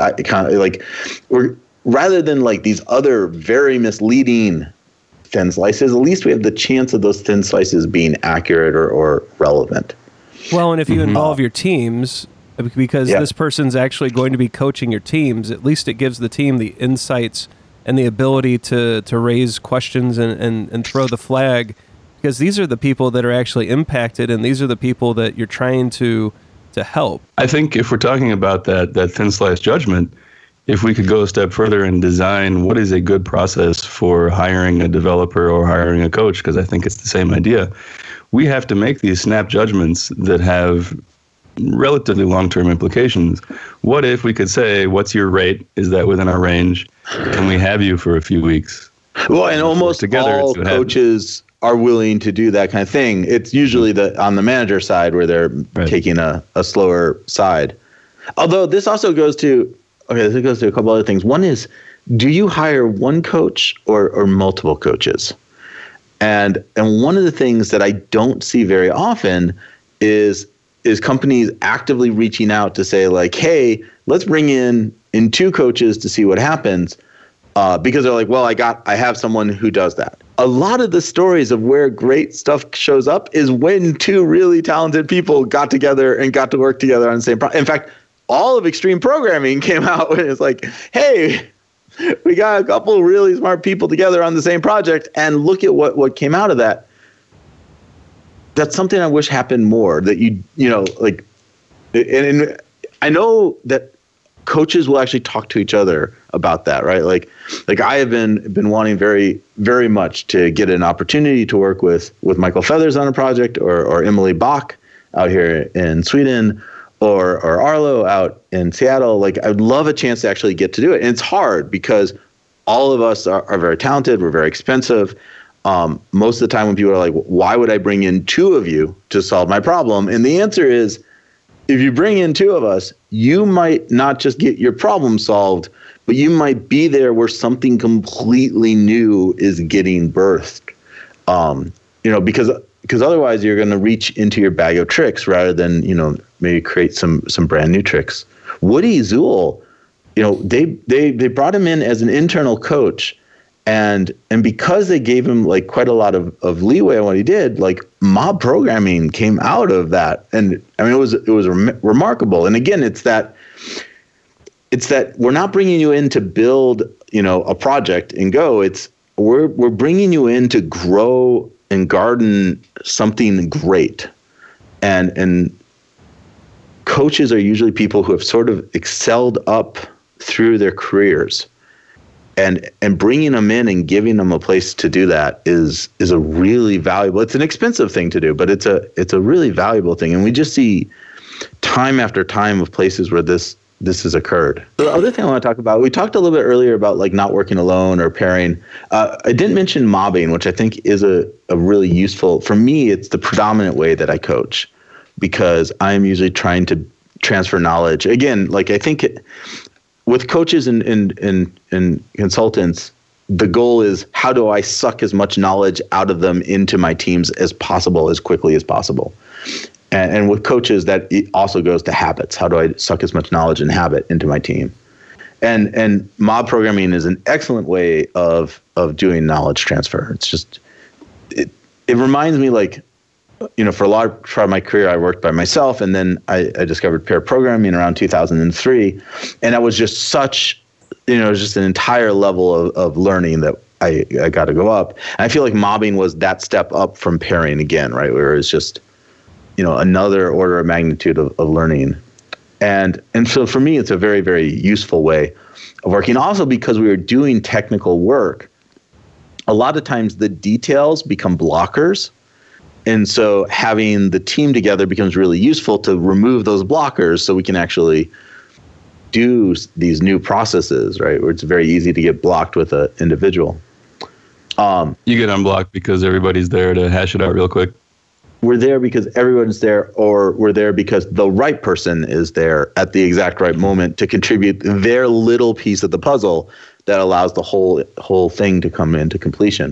rather than like these other very misleading thin slices, at least we have the chance of those thin slices being accurate or relevant. Well, and if you involve your teams, because this person's actually going to be coaching your teams, at least it gives the team the insights and the ability to raise questions and throw the flag, because these are the people that are actually impacted, and these are the people that you're trying to help. I think if we're talking about that thin slice judgment, if we could go a step further and design what is a good process for hiring a developer or hiring a coach, because I think it's the same idea, we have to make these snap judgments that have relatively long-term implications. What if we could say, what's your rate? Is that within our range? Can we have you for a few weeks? Well, and almost all coaches are willing to do that kind of thing. It's usually on the manager side where they're taking a slower side. Although this also goes to a couple other things. One is, do you hire one coach or multiple coaches? And one of the things that I don't see very often is companies actively reaching out to say like, hey, let's bring in two coaches to see what happens. Because they're like, well, I have someone who does that. A lot of the stories of where great stuff shows up is when two really talented people got together and got to work together on the same project. In fact, all of Extreme Programming came out when it's like, hey, we got a couple really smart people together on the same project, and look at what came out of that. That's something I wish happened more, that and I know that coaches will actually talk to each other about that, right? Like I have been wanting very, very much to get an opportunity to work with Michael Feathers on a project, or Emily Bach out here in Sweden, or Arlo out in Seattle. Like, I'd love a chance to actually get to do it. And it's hard because all of us are very talented. We're very expensive. Most of the time when people are like, why would I bring in two of you to solve my problem? And the answer is, if you bring in two of us, you might not just get your problem solved, but you might be there where something completely new is getting birthed. Because otherwise you're going to reach into your bag of tricks rather than, maybe create some brand new tricks. Woody Zuhl, they brought him in as an internal coach, and because they gave him like quite a lot of leeway on what he did, like mob programming came out of that. And I mean, it was remarkable. And again, it's that we're not bringing you in to build, a project and go. We're bringing you in to grow and garden something great. And coaches are usually people who have sort of excelled up through their careers. And bringing them in and giving them a place to do that is a really valuable. It's an expensive thing to do, but it's a really valuable thing. And we just see time after time of places where this has occurred. The other thing I want to talk about, we talked a little bit earlier about like not working alone or pairing. I didn't mention mobbing, which I think is a really useful, for me, it's the predominant way that I coach, because I'm usually trying to transfer knowledge. Again, like I think with coaches and consultants, the goal is, how do I suck as much knowledge out of them into my teams as possible, as quickly as possible? And with coaches, that it also goes to habits. How do I suck as much knowledge and habit into my team? And mob programming is an excellent way of doing knowledge transfer. It's just, it reminds me, like, for a large part of my career, I worked by myself, and then I discovered pair programming around 2003, and that was just such, it was just an entire level of learning that I got to go up. And I feel like mobbing was that step up from pairing again, right? Where it's just, another order of magnitude of learning. And so for me, it's a very, very useful way of working. Also, because we were doing technical work, a lot of times the details become blockers. And so having the team together becomes really useful to remove those blockers, so we can actually do these new processes, right? Where it's very easy to get blocked with an individual. You get unblocked because everybody's there to hash it out real quick. We're there because everyone's there, or we're there because the right person is there at the exact right moment to contribute their little piece of the puzzle that allows the whole thing to come into completion.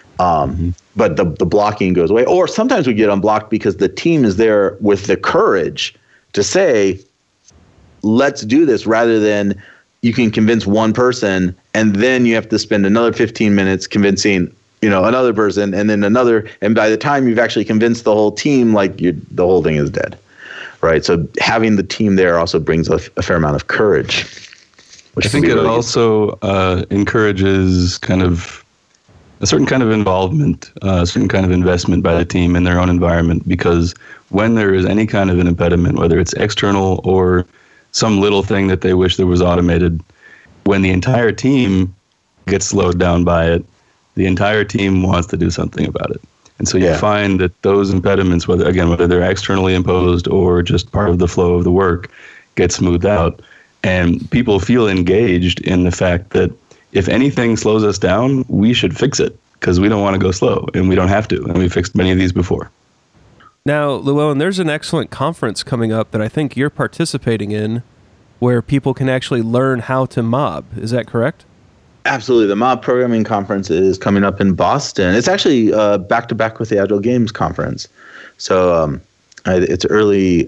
But the blocking goes away. Or sometimes we get unblocked because the team is there with the courage to say, let's do this, rather than you can convince one person and then you have to spend another 15 minutes convincing, another person, and then another. And by the time you've actually convinced the whole team, like the whole thing is dead. Right. So having the team there also brings a fair amount of courage. I think it also encourages kind of a certain kind of involvement, a certain kind of investment by the team in their own environment, because when there is any kind of an impediment, whether it's external or some little thing that they wish that was automated, when the entire team gets slowed down by it, the entire team wants to do something about it. And so you find that those impediments, whether they're externally imposed or just part of the flow of the work, get smoothed out. And people feel engaged in the fact that if anything slows us down, we should fix it, because we don't want to go slow, and we don't have to. And we fixed many of these before. Now, Llewellyn, there's an excellent conference coming up that I think you're participating in, where people can actually learn how to mob. Is that correct? Absolutely. The Mob Programming Conference is coming up in Boston. It's actually back-to-back with the Agile Games Conference. So it's early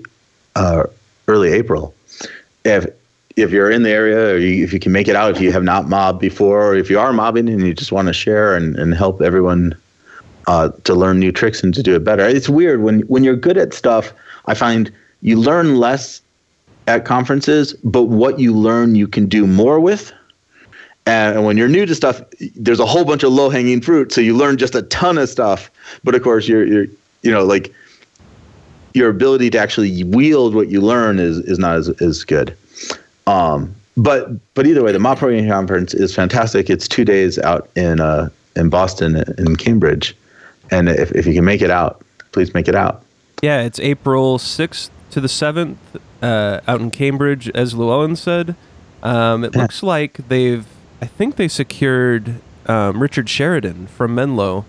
April. If you're in the area, or if you can make it out, if you have not mobbed before, or if you are mobbing and you just want to share and help everyone to learn new tricks and to do it better. It's weird. When you're good at stuff, I find you learn less at conferences, but what you learn you can do more with. And when you're new to stuff, there's a whole bunch of low-hanging fruit, so you learn just a ton of stuff. But of course, your ability to actually wield what you learn is not as good. But either way, the Mob Programming Conference is fantastic. It's 2 days out in Boston, in Cambridge, and if you can make it out, please make it out. Yeah, it's April 6th to the 7th out in Cambridge, as Llewellyn said. It looks like I think they secured Richard Sheridan from Menlo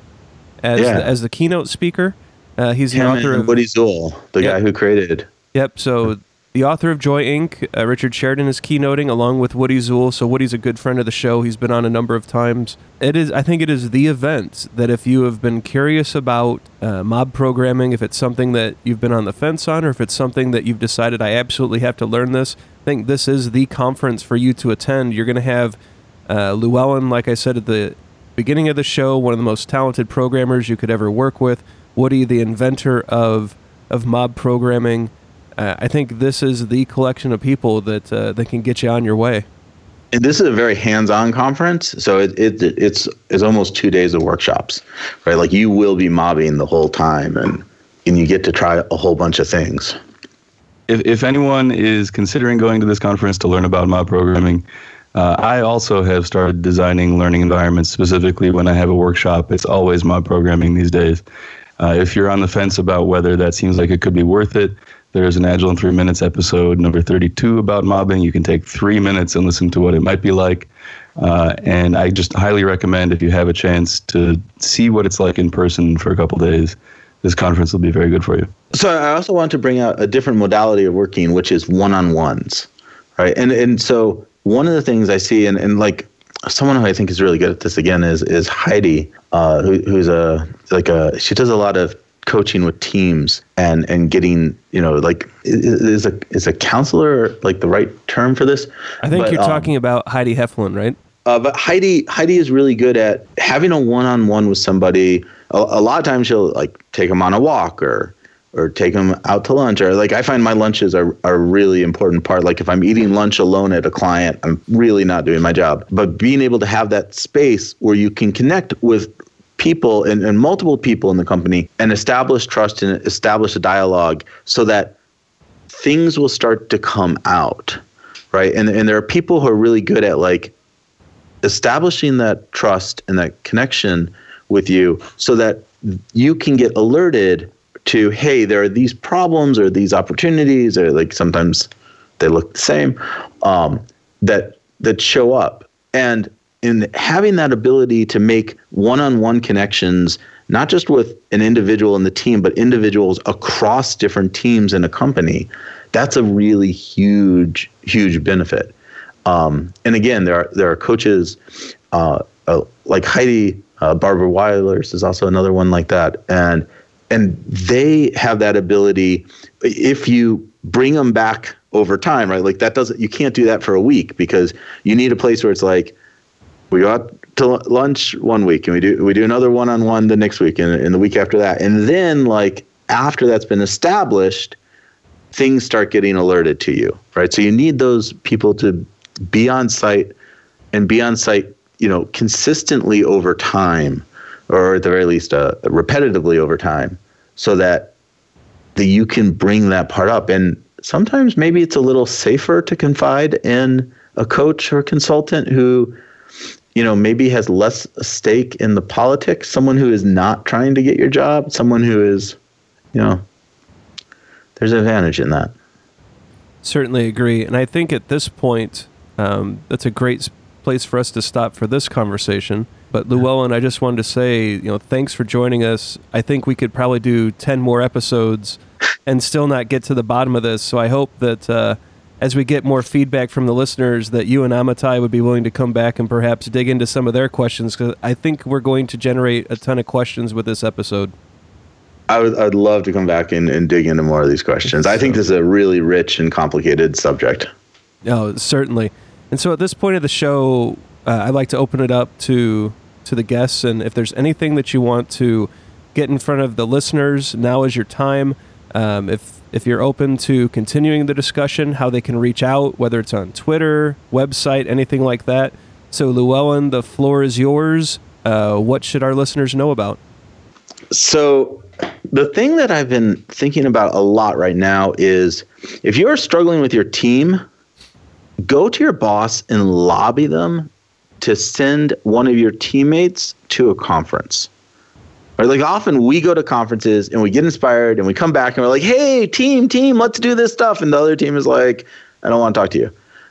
as the keynote speaker. He's the author of Woody Zuhl, the guy who created. Yep. So the author of Joy Inc., Richard Sheridan, is keynoting along with Woody Zuhl. So Woody's a good friend of the show. He's been on a number of times. I think it is the event that if you have been curious about mob programming, if it's something that you've been on the fence on, or if it's something that you've decided I absolutely have to learn this, I think this is the conference for you to attend. You're going to have Llewellyn, like I said at the beginning of the show, one of the most talented programmers you could ever work with. Woody, the inventor of mob programming. I think this is the collection of people that can get you on your way. And this is a very hands-on conference, so it's almost 2 days of workshops, right? Like you will be mobbing the whole time, and you get to try a whole bunch of things. If anyone is considering going to this conference to learn about mob programming, I also have started designing learning environments. Specifically, when I have a workshop, it's always mob programming these days. If you're on the fence about whether that seems like it could be worth it, there's an Agile in 3 Minutes episode number 32 about mobbing. You can take 3 minutes and listen to what it might be like. And I just highly recommend, if you have a chance to see what it's like in person for a couple days, this conference will be very good for you. So I also want to bring out a different modality of working, which is one-on-ones, right? And so one of the things I see, and like someone who I think is really good at this again is Heidi, who's she does a lot of coaching with teams and getting, like is a counselor like the right term for this? I think you're talking about Heidi Heflin, right? But Heidi is really good at having a one-on-one with somebody. A lot of times she'll like take them on a walk or take them out to lunch, or like I find my lunches are a really important part. Like if I'm eating lunch alone at a client, I'm really not doing my job. But being able to have that space where you can connect with people and multiple people in the company and establish trust and establish a dialogue so that things will start to come out, right? And there are people who are really good at like establishing that trust and that connection with you so that you can get alerted to, hey, there are these problems or these opportunities, or like sometimes they look the same, that show up. And in having that ability to make one-on-one connections, not just with an individual in the team, but individuals across different teams in a company, that's a really huge, huge benefit. And again, there are coaches like Heidi, Barbara Weilers is also another one like that, and they have that ability. If you bring them back over time, right? Like you can't do that for a week, because you need a place where it's like, we go out to lunch one week and we do another one-on-one the next week and the week after that. And then like after that's been established, things start getting alerted to you, right? So you need those people to be on site and be on site, consistently over time, or at the very least repetitively over time, so that you can bring that part up. And sometimes maybe it's a little safer to confide in a coach or consultant who, maybe has less stake in the politics, someone who is not trying to get your job, someone who is, there's an advantage in that. Certainly agree. And I think at this point, that's a great place for us to stop for this conversation. But Llewellyn, I just wanted to say, thanks for joining us. I think we could probably do 10 more episodes and still not get to the bottom of this. So I hope that as we get more feedback from the listeners, that you and Amitai would be willing to come back and perhaps dig into some of their questions, because I think we're going to generate a ton of questions with this episode. I'd love to come back and dig into more of these questions. I think this is a really rich and complicated subject. Oh, certainly. And so at this point of the show, I'd like to open it up to the guests. And if there's anything that you want to get in front of the listeners, now is your time. If you're open to continuing the discussion, how they can reach out, whether it's on Twitter, website, anything like that. So Llewellyn, the floor is yours. What should our listeners know about? So the thing that I've been thinking about a lot right now is, if you're struggling with your team, go to your boss and lobby them to send one of your teammates to a conference. Right? Like often we go to conferences and we get inspired and we come back and we're like, hey, team, let's do this stuff. And the other team is like, I don't want to talk to you.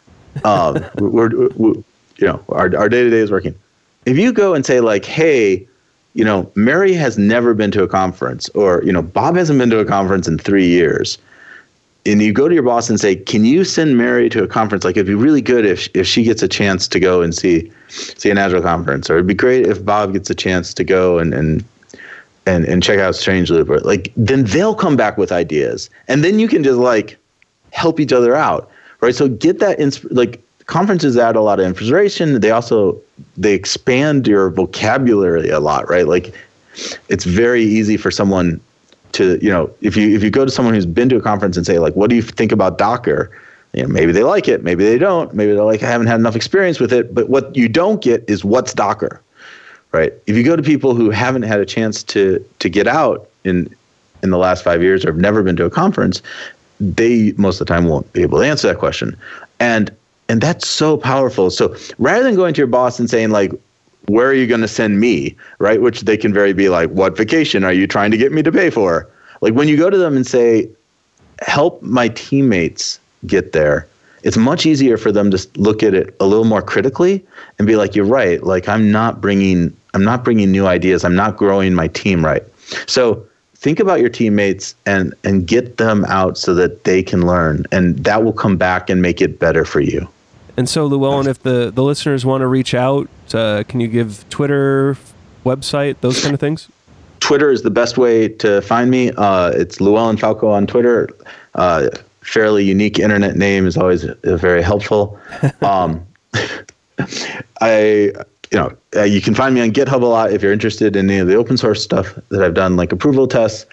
Our day-to-day is working. If you go and say like, hey, Mary has never been to a conference, or, Bob hasn't been to a conference in 3 years. And you go to your boss and say, can you send Mary to a conference? Like, it'd be really good if she gets a chance to go and see an Agile conference, or it'd be great if Bob gets a chance to go and check out Strange Loop. Or like, then they'll come back with ideas, and then you can just like help each other out, right? So get that conferences add a lot of inspiration. They expand your vocabulary a lot, right? Like, it's very easy for someone to, if you go to someone who's been to a conference and say like, what do you think about Docker? Maybe they like it, maybe they don't. Maybe they're like, I haven't had enough experience with it. But what you don't get is what's Docker, right? If you go to people who haven't had a chance to get out in the last 5 years or have never been to a conference, they most of the time won't be able to answer that question. And that's so powerful. So rather than going to your boss and saying like, where are you going to send me, right? Which they can very be like, what vacation are you trying to get me to pay for? Like when you go to them and say, help my teammates get there, it's much easier for them to look at it a little more critically and be like, you're right. Like I'm not bringing new ideas. I'm not growing my team right. So think about your teammates and get them out so that they can learn, and that will come back and make it better for you. And so, Llewellyn, if the listeners want to reach out, can you give Twitter, website, those kind of things? Twitter is the best way to find me. It's Llewellyn Falco on Twitter. Fairly unique internet name is always very helpful. You can find me on GitHub a lot if you're interested in any of the open source stuff that I've done, like approval tests.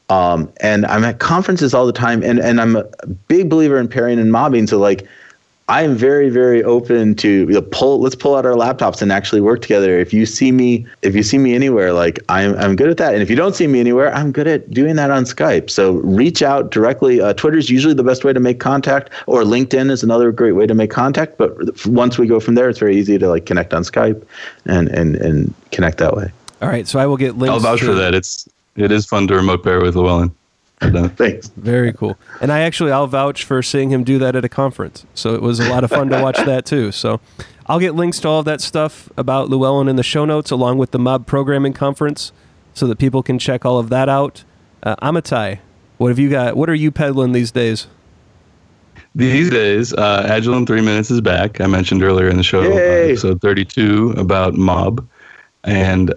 And I'm at conferences all the time, and I'm a big believer in pairing and mobbing. So like, I am very, very open to let's pull out our laptops and actually work together. If you see me anywhere, like I'm good at that. And if you don't see me anywhere, I'm good at doing that on Skype. So reach out directly. Twitter is usually the best way to make contact, or LinkedIn is another great way to make contact. But once we go from there, it's very easy to like connect on Skype and connect that way. All right. So I will get links. I'll vouch for that. It is fun to remote pair with Llewellyn. Thanks. Very cool. And I'll vouch for seeing him do that at a conference. So it was a lot of fun to watch that too. So I'll get links to all of that stuff about Llewellyn in the show notes, along with the Mob Programming Conference, so that people can check all of that out. Amitai, what have you got? What are you peddling these days? These days, Agile in 3 Minutes is back. I mentioned earlier in the show, episode 32, about Mob. And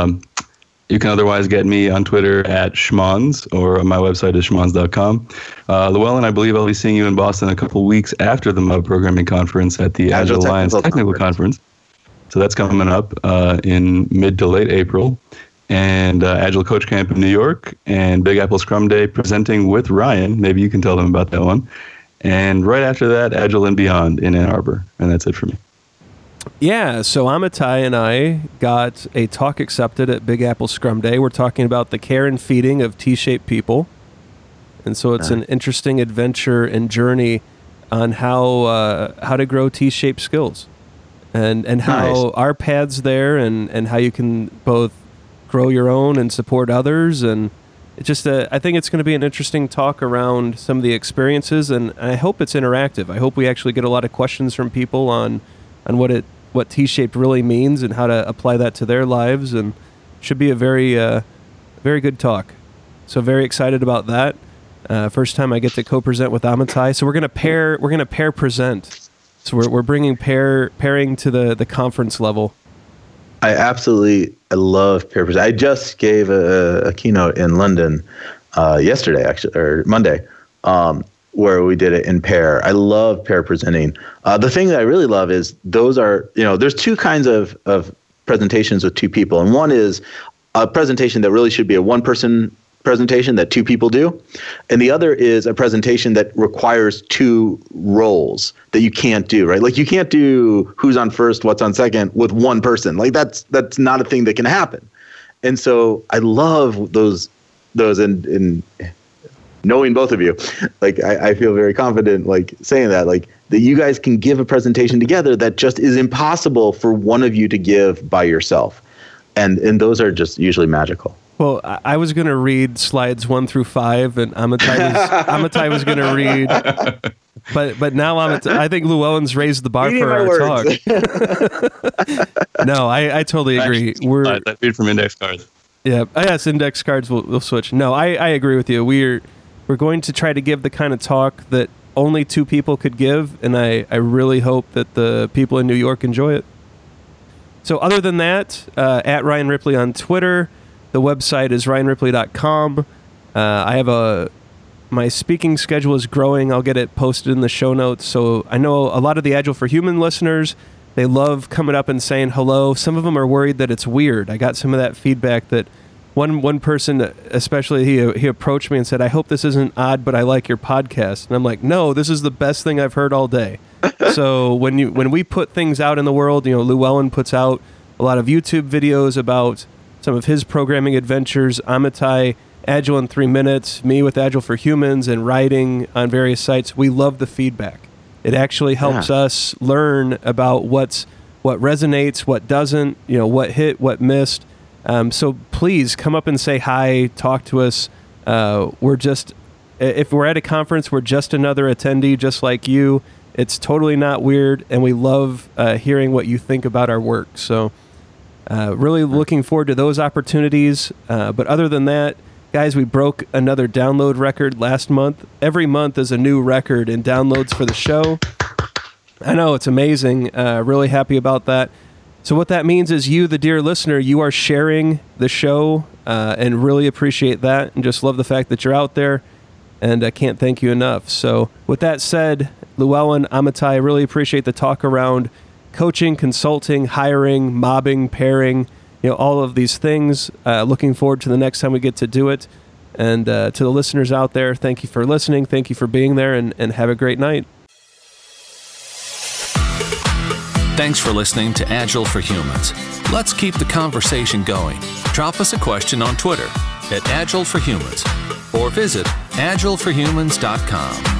you can otherwise get me on Twitter at Schmons, or my website is schmons.com. Llewellyn, I believe I'll be seeing you in Boston a couple weeks after the Mob Programming Conference at the Agile Alliance Technical Conference. So that's coming up in mid to late April. And Agile Coach Camp in New York, and Big Apple Scrum Day presenting with Ryan. Maybe you can tell them about that one. And right after that, Agile and Beyond in Ann Arbor. And that's it for me. Yeah, so Amitai and I got a talk accepted at Big Apple Scrum Day. We're talking about the care and feeding of T-shaped people. And so it's an interesting adventure and journey on how to grow T-shaped skills. And how our paths there, and how you can both grow your own and support others. And it just I think it's going to be an interesting talk around some of the experiences, and I hope it's interactive. I hope we actually get a lot of questions from people on what T-shaped really means and how to apply that to their lives, and should be a very very good talk. So very excited about that. First time I get to co-present with Amitai. So we're gonna pair present. So we're bringing pairing to the conference level. I love pair present. I just gave a keynote in London yesterday, actually, or Monday, where we did it in pair. I love pair presenting. The thing that I really love is there's two kinds of presentations with two people. And one is a presentation that really should be a one-person presentation that two people do. And the other is a presentation that requires two roles that you can't do, right? Like you can't do who's on first, what's on second with one person. Like that's not a thing that can happen. And so I love those in knowing both of you. Like I feel very confident like saying that, like that you guys can give a presentation together that just is impossible for one of you to give by yourself. And those are just usually magical. Well, I was going to read slides 1 through 5, and Amitai was going to read. But now I think Llewellyn's raised the bar for our talk. No, I totally agree. I read from index cards. Yeah, yes, index cards will switch. No, I agree with you. We're going to try to give the kind of talk that only 2 people could give, and I really hope that the people in New York enjoy it. So other than that, at Ryan Ripley on Twitter, the website is ryanripley.com. I have my speaking schedule is growing. I'll get it posted in the show notes. So I know a lot of the Agile for Human listeners, they love coming up and saying hello. Some of them are worried that it's weird. I got some of that feedback that one person, especially, he approached me and said, "I hope this isn't odd, but I like your podcast." And I'm like, "No, this is the best thing I've heard all day." So when we put things out in the world, Llewellyn puts out a lot of YouTube videos about some of his programming adventures. Amitai, Agile in 3 minutes, me with Agile for Humans, and writing on various sites. We love the feedback. It actually helps us learn about what resonates, what doesn't, what hit, what missed. So please come up and say hi, talk to us. If we're at a conference, we're just another attendee, just like you. It's totally not weird, and we love hearing what you think about our work. So really looking forward to those opportunities. But other than that, guys, we broke another download record last month. Every month is a new record in downloads for the show. I know, it's amazing. Really happy about that. So what that means is you, the dear listener, you are sharing the show, and really appreciate that, and just love the fact that you're out there, and I can't thank you enough. So with that said, Llewellyn, Amitai, I really appreciate the talk around coaching, consulting, hiring, mobbing, pairing, all of these things. Looking forward to the next time we get to do it. And to the listeners out there, thank you for listening. Thank you for being there, and have a great night. Thanks for listening to Agile for Humans. Let's keep the conversation going. Drop us a question on Twitter @AgileForHumans or visit agileforhumans.com.